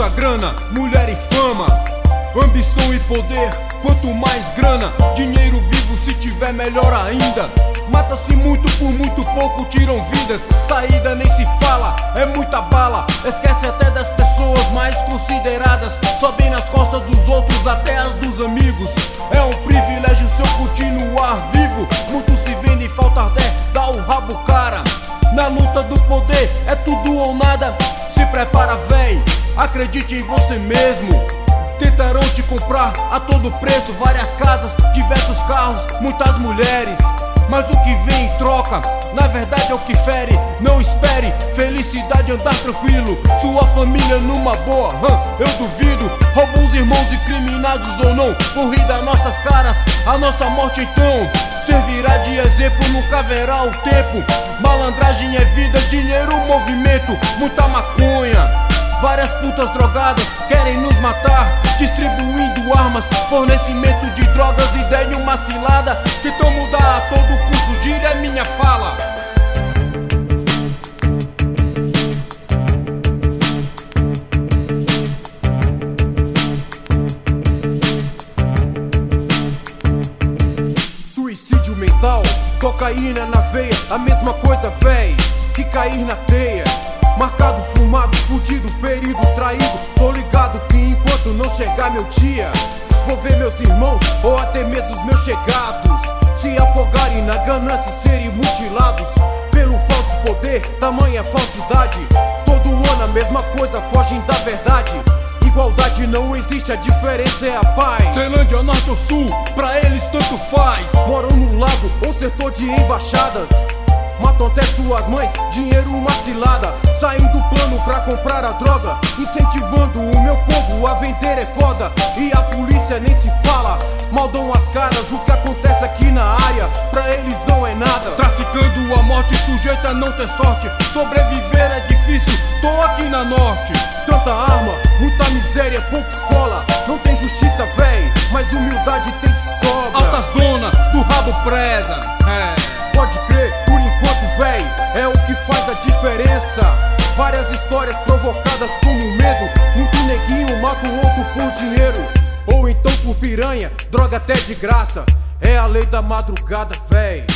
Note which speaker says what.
Speaker 1: muita grana, mulher e fama, ambição e poder. Quanto mais grana, dinheiro vivo, se tiver melhor ainda. Mata-se muito por muito pouco, tiram vidas. Saída nem se fala, é muita bala. Esquece até das pessoas mais consideradas. Sobem nas costas dos outros, até as dos amigos. É um privilégio se eu continuar vivo. Muito se vende e falta até dá o rabo cara. Na luta do poder é tudo ou nada. Se prepara, véi, acredite em você mesmo. Tentarão te comprar a todo preço, várias casas, diversos carros, muitas mulheres. Mas o que vem em troca, na verdade é o que fere. Não espere felicidade, andar tranquilo, sua família numa boa, eu duvido. Roubam os irmãos e criminados ou não, corrida às nossas caras, a nossa morte então servirá de exemplo, nunca verá o tempo. Malandragem é vida, dinheiro, movimento, muita maconha. Várias putas drogadas querem nos matar, distribuindo armas, fornecimento de drogas, ideia uma cilada. Tentam mudar a todo custo, gire a minha fala. Suicídio mental, cocaína na veia, a mesma coisa, véi, que cair na teia. Marcado, fumado, fudido, ferido, traído. Tô ligado que enquanto não chegar meu dia, vou ver meus irmãos ou até mesmo os meus chegados se afogarem na ganância e serem mutilados pelo falso poder, tamanha falsidade. Todo ano a mesma coisa, fogem da verdade. Igualdade não existe, a diferença é a paz. Ceilândia, norte ou sul, pra eles tanto faz. Moram no lago ou setor de embaixadas. Matam até suas mães, dinheiro uma cilada. Saem do plano pra comprar a droga, incentivando o meu povo a vender é foda. E a polícia nem se fala, maldam as caras. O que acontece aqui na área, pra eles não é nada. Traficando a morte, sujeito a não ter sorte. Sobreviver é difícil, tô aqui na norte. Tanta arma, muita miséria, pouca escola. Não tem justiça, véi, mas humildade tem de sobra. Altas dona, do rabo presa, pode crer, por enquanto, véi, é o que faz a diferença. Várias histórias provocadas como medo. Muito neguinho mata o outro por dinheiro, ou então por piranha, droga até de graça. É a lei da madrugada, véi.